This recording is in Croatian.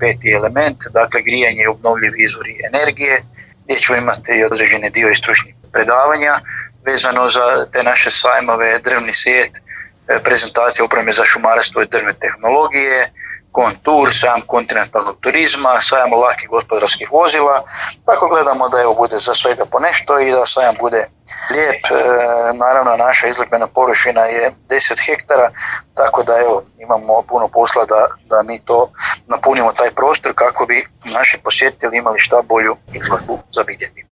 peti element, dakle grijanje i obnovljivi izvori energije, gdje ćemo imati i određeni dio i stručnih predavanja vezano za te naše sajmove, drvni svijet, prezentacija opreme za šumarstvo i drvne tehnologije, Kontur, sajam kontinentalnog turizma, sajam lakih gospodarskih vozila. Tako gledamo da bude za svega po nešto i da sajam bude lijep. Naravno, naša izložbena površina je 10 hektara, tako da imamo puno posla da mi to napunimo taj prostor kako bi naši posjetitelji imali šta bolju izložbu za vidjeti.